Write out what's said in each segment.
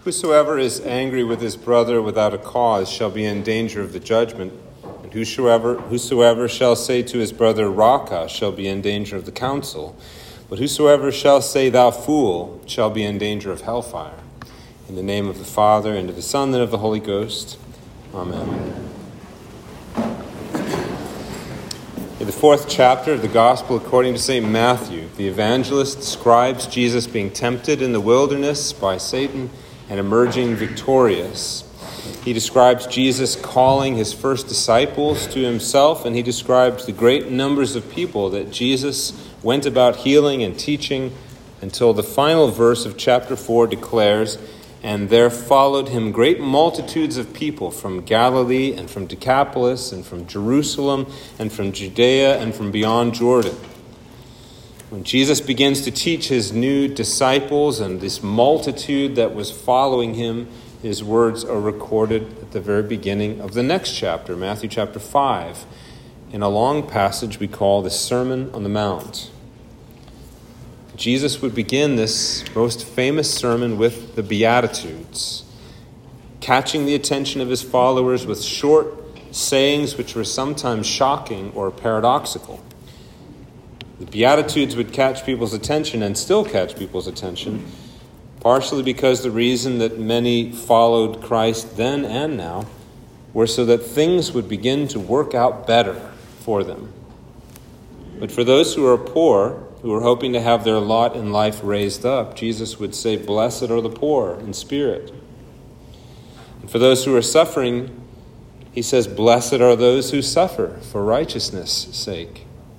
Whosoever is angry with his brother without a cause shall be in danger of the judgment, and whosoever shall say to his brother, Raca, shall be in danger of the council. But whosoever shall say, Thou fool, shall be in danger of hellfire. In the name of the Father, and of the Son, and of the Holy Ghost. Amen. In the 4th chapter of the Gospel according to St. Matthew, the evangelist describes Jesus being tempted in the wilderness by Satan and emerging victorious. He describes Jesus calling his first disciples to himself, and he describes the great numbers of people that Jesus went about healing and teaching, until the final verse of chapter 4 declares, "And there followed him great multitudes of people from Galilee and from Decapolis and from Jerusalem and from Judea and from beyond Jordan." When Jesus begins to teach his new disciples and this multitude that was following him, his words are recorded at the very beginning of the next chapter, Matthew chapter 5, in a long passage we call the Sermon on the Mount. Jesus would begin this most famous sermon with the Beatitudes, catching the attention of his followers with short sayings which were sometimes shocking or paradoxical. The Beatitudes would catch people's attention and still catch people's attention, partially because the reason that many followed Christ then and now were so that things would begin to work out better for them. But for those who are poor, who are hoping to have their lot in life raised up, Jesus would say, "Blessed are the poor in spirit." And for those who are suffering, he says, "Blessed are those who suffer for righteousness' sake."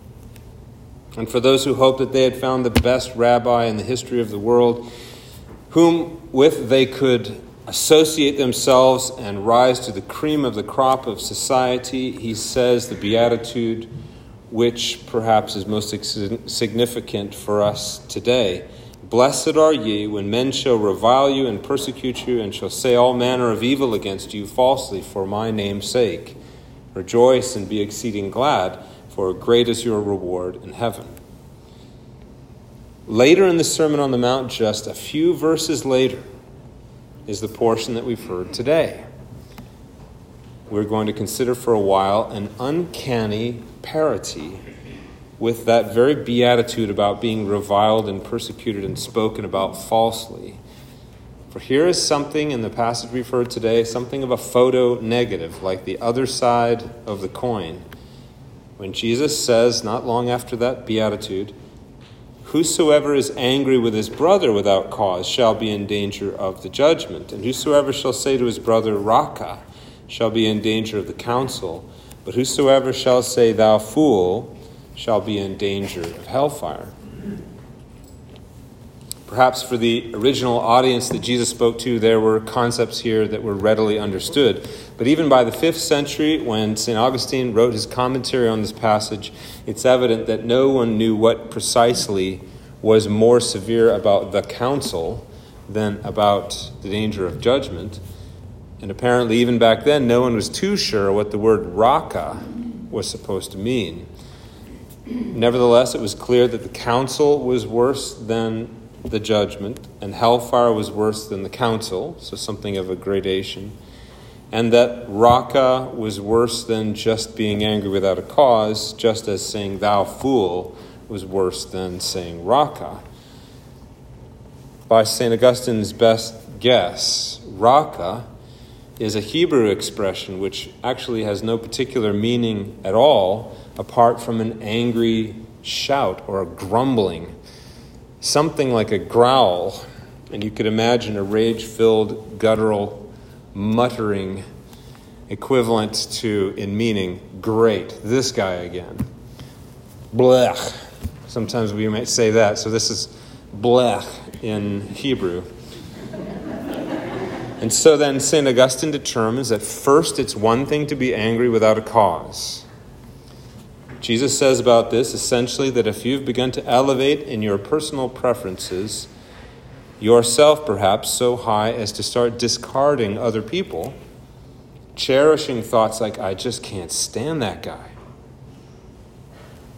And for those who hoped that they had found the best rabbi in the history of the world, whom with they could associate themselves and rise to the cream of the crop of society, he says the beatitude which perhaps is most significant for us today. "Blessed are ye when men shall revile you and persecute you and shall say all manner of evil against you falsely for my name's sake. Rejoice and be exceeding glad, for great is your reward in heaven." Later in the Sermon on the Mount, just a few verses later, is the portion that we've heard today. We're going to consider for a while an uncanny parity with that very beatitude about being reviled and persecuted and spoken about falsely. For here is something in the passage we've heard today, something of a photo negative, like the other side of the coin. When Jesus says, not long after that beatitude, "Whosoever is angry with his brother without cause shall be in danger of the judgment. And whosoever shall say to his brother, Raca, shall be in danger of the council. But whosoever shall say, Thou fool, shall be in danger of hellfire." Perhaps for the original audience that Jesus spoke to, there were concepts here that were readily understood. But even by the 5th century, when St. Augustine wrote his commentary on this passage, it's evident that no one knew what precisely was more severe about the council than about the danger of judgment. And apparently even back then, no one was too sure what the word Raca was supposed to mean. Nevertheless, it was clear that the council was worse than the judgment, and hellfire was worse than the council, so something of a gradation, and that Raca was worse than just being angry without a cause, just as saying "Thou fool" was worse than saying Raca. By St. Augustine's best guess, Raca is a Hebrew expression which actually has no particular meaning at all apart from an angry shout or a grumbling, something like a growl. And you could imagine a rage-filled, guttural muttering equivalent to, in meaning, "Great, this guy again." Blech. Sometimes we might say that. So this is blech in Hebrew. And so then St. Augustine determines that first it's one thing to be angry without a cause. Jesus says about this essentially that if you've begun to elevate in your personal preferences yourself perhaps so high as to start discarding other people, cherishing thoughts like, "I just can't stand that guy,"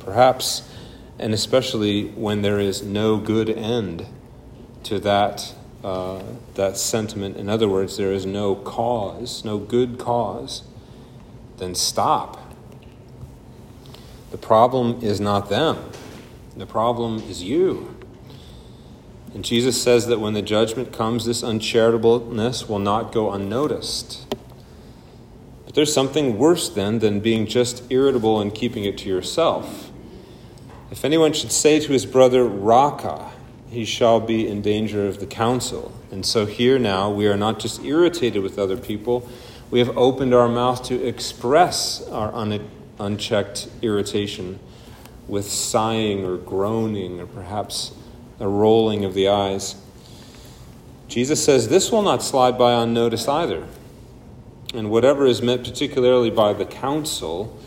perhaps, and especially when there is no good end to that that sentiment, in other words, there is no cause, no good cause, then stop. The problem is not them. The problem is you. And Jesus says that when the judgment comes, this uncharitableness will not go unnoticed. But there's something worse then than being just irritable and keeping it to yourself. If anyone should say to his brother, Raka, he shall be in danger of the council. And so here now, we are not just irritated with other people, we have opened our mouth to express our unchecked irritation with sighing or groaning or perhaps a rolling of the eyes. Jesus says this will not slide by unnoticed either. And whatever is meant particularly by the council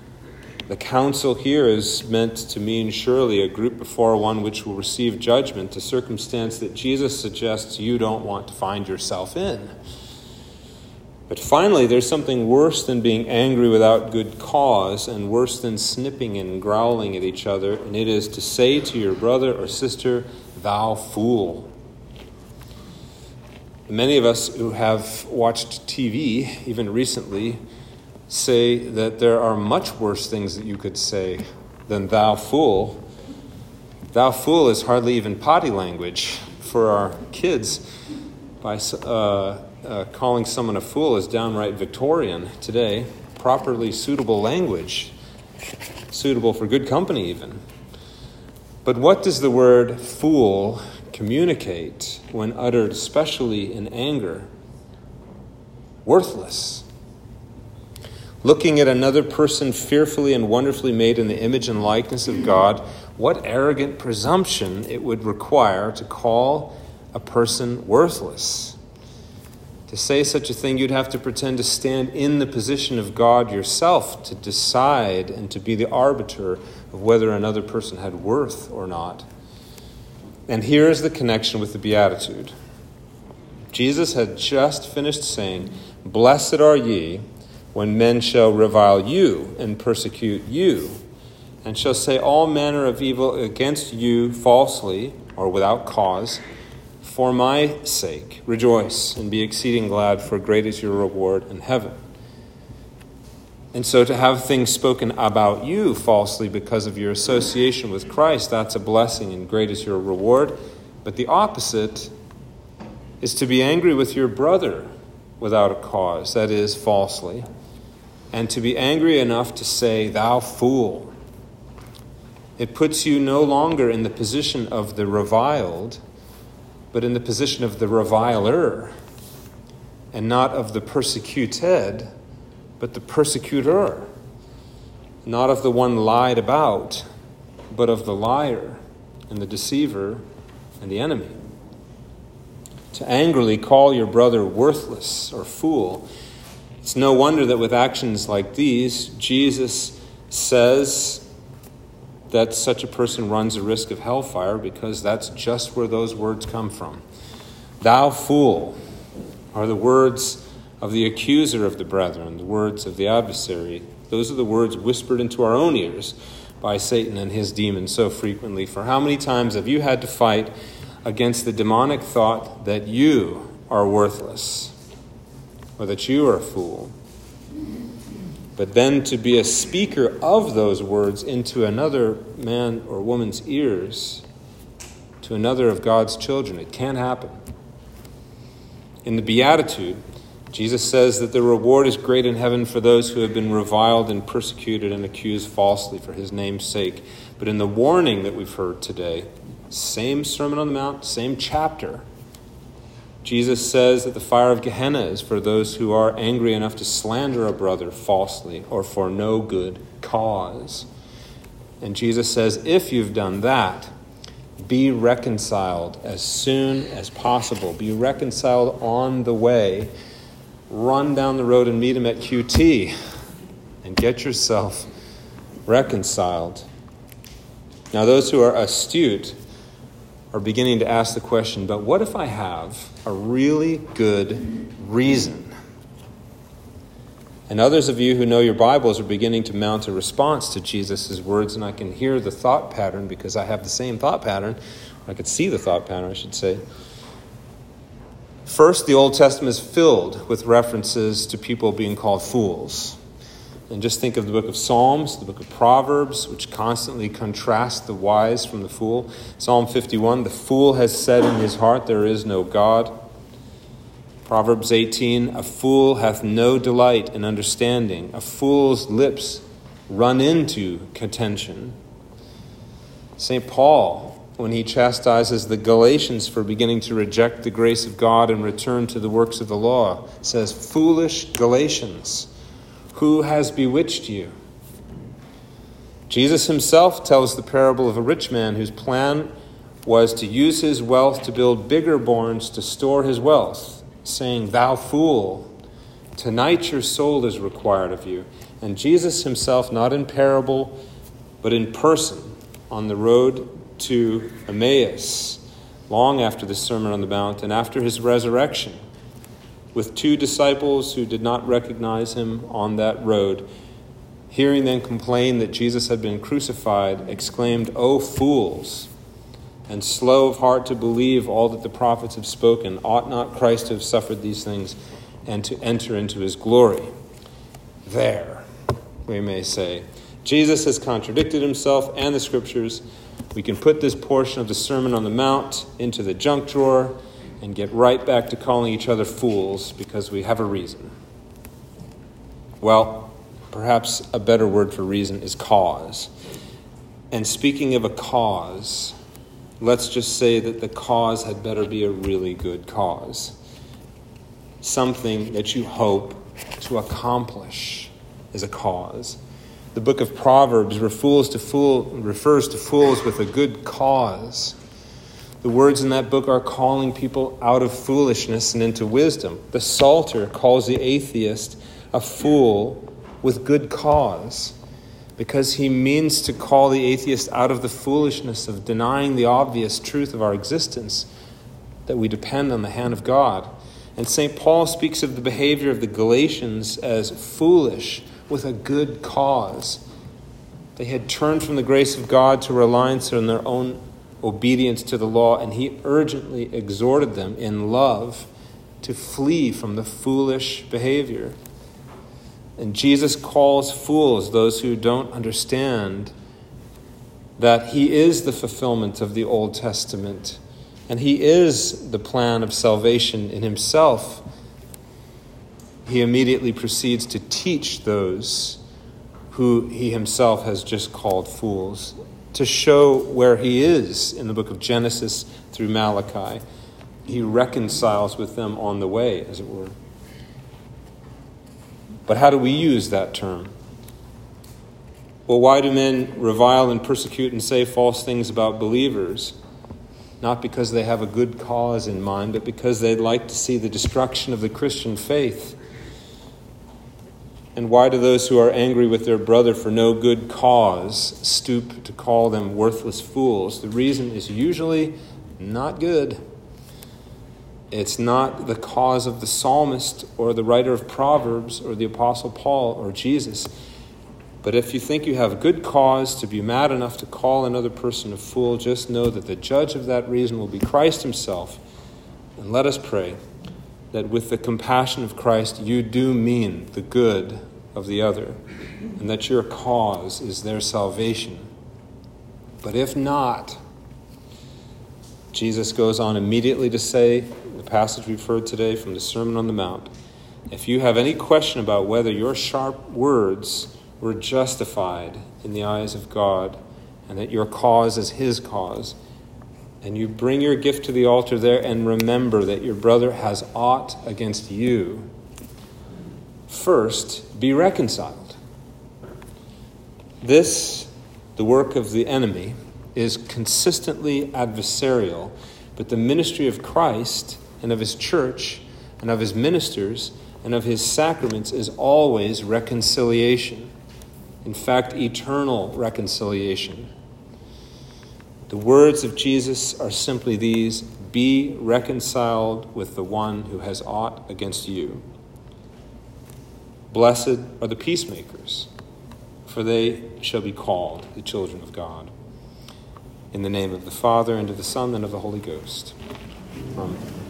here is meant to mean surely a group before one which will receive judgment, a circumstance that Jesus suggests you don't want to find yourself in. But finally, there's something worse than being angry without good cause and worse than snipping and growling at each other, and it is to say to your brother or sister, thou fool. Many of us who have watched TV, even recently, say that there are much worse things that you could say than thou fool. Thou fool is hardly even potty language for our kids. By calling someone a fool is downright Victorian today. Properly suitable language, suitable for good company even. But what does the word fool communicate when uttered especially in anger? Worthless. Looking at another person fearfully and wonderfully made in the image and likeness of God, what arrogant presumption it would require to call a person worthless. To say such a thing, you'd have to pretend to stand in the position of God yourself to decide and to be the arbiter of whether another person had worth or not. And here is the connection with the Beatitude. Jesus had just finished saying, "Blessed are ye when men shall revile you and persecute you, and shall say all manner of evil against you falsely or without cause. For my sake, rejoice and be exceeding glad, for great is your reward in heaven." And so to have things spoken about you falsely because of your association with Christ, that's a blessing and great is your reward. But the opposite is to be angry with your brother without a cause, that is, falsely, and to be angry enough to say, "Thou fool." It puts you no longer in the position of the reviled, but in the position of the reviler, and not of the persecuted, but the persecutor. Not of the one lied about, but of the liar and the deceiver and the enemy. To angrily call your brother worthless or fool, it's no wonder that with actions like these, Jesus says that such a person runs a risk of hellfire, because that's just where those words come from. Thou fool are the words of the accuser of the brethren, the words of the adversary. Those are the words whispered into our own ears by Satan and his demons so frequently. For how many times have you had to fight against the demonic thought that you are worthless or that you are a fool? But then to be a speaker of those words into another man or woman's ears, to another of God's children, it can't happen. In the Beatitude, Jesus says that the reward is great in heaven for those who have been reviled and persecuted and accused falsely for his name's sake. But in the warning that we've heard today, same Sermon on the Mount, same chapter, Jesus says that the fire of Gehenna is for those who are angry enough to slander a brother falsely or for no good cause. And Jesus says, if you've done that, be reconciled as soon as possible. Be reconciled on the way. Run down the road and meet him at QT and get yourself reconciled. Now, those who are astute are beginning to ask the question, but what if I have a really good reason? And others of you who know your Bibles are beginning to mount a response to Jesus' words, and I can hear the thought pattern because I have the same thought pattern. I could see the thought pattern, I should say. First, the Old Testament is filled with references to people being called fools. And just think of the book of Psalms, the book of Proverbs, which constantly contrast the wise from the fool. Psalm 51, the fool has said in his heart, there is no God. Proverbs 18, a fool hath no delight in understanding. A fool's lips run into contention. St. Paul, when he chastises the Galatians for beginning to reject the grace of God and return to the works of the law, says, foolish Galatians, who has bewitched you? Jesus himself tells the parable of a rich man whose plan was to use his wealth to build bigger barns to store his wealth, saying, thou fool, tonight your soul is required of you. And Jesus himself, not in parable, but in person, on the road to Emmaus, long after the Sermon on the Mount and after his resurrection, with two disciples who did not recognize him on that road, hearing them complain that Jesus had been crucified, exclaimed, O fools, and slow of heart to believe all that the prophets have spoken, ought not Christ to have suffered these things and to enter into his glory? There, we may say, Jesus has contradicted himself and the Scriptures. We can put this portion of the Sermon on the Mount into the junk drawer and get right back to calling each other fools because we have a reason. Well, perhaps a better word for reason is cause. And speaking of a cause, let's just say that the cause had better be a really good cause. Something that you hope to accomplish is a cause. The book of Proverbs refers to fools with a good cause. The words in that book are calling people out of foolishness and into wisdom. The Psalter calls the atheist a fool with good cause, because he means to call the atheist out of the foolishness of denying the obvious truth of our existence, that we depend on the hand of God. And St. Paul speaks of the behavior of the Galatians as foolish with a good cause. They had turned from the grace of God to reliance on their own obedience to the law, and he urgently exhorted them in love to flee from the foolish behavior. And Jesus calls fools those who don't understand that he is the fulfillment of the Old Testament, and he is the plan of salvation in himself. He immediately proceeds to teach those who he himself has just called fools, to show where he is in the book of Genesis through Malachi. He reconciles with them on the way, as it were. But how do we use that term? Well, why do men revile and persecute and say false things about believers? Not because they have a good cause in mind, but because they'd like to see the destruction of the Christian faith. And why do those who are angry with their brother for no good cause stoop to call them worthless fools? The reason is usually not good. It's not the cause of the psalmist or the writer of Proverbs or the Apostle Paul or Jesus. But if you think you have a good cause to be mad enough to call another person a fool, just know that the judge of that reason will be Christ himself. And let us pray that with the compassion of Christ, you do mean the good of the other, and that your cause is their salvation. But if not, Jesus goes on immediately to say, the passage we've heard today from the Sermon on the Mount, if you have any question about whether your sharp words were justified in the eyes of God, and that your cause is his cause, and you bring your gift to the altar there and remember that your brother has aught against you, first be reconciled. This, the work of the enemy, is consistently adversarial, but the ministry of Christ and of his church and of his ministers and of his sacraments is always reconciliation. In fact, eternal reconciliation. The words of Jesus are simply these: be reconciled with the one who has aught against you. Blessed are the peacemakers, for they shall be called the children of God. In the name of the Father, and of the Son, and of the Holy Ghost. Amen.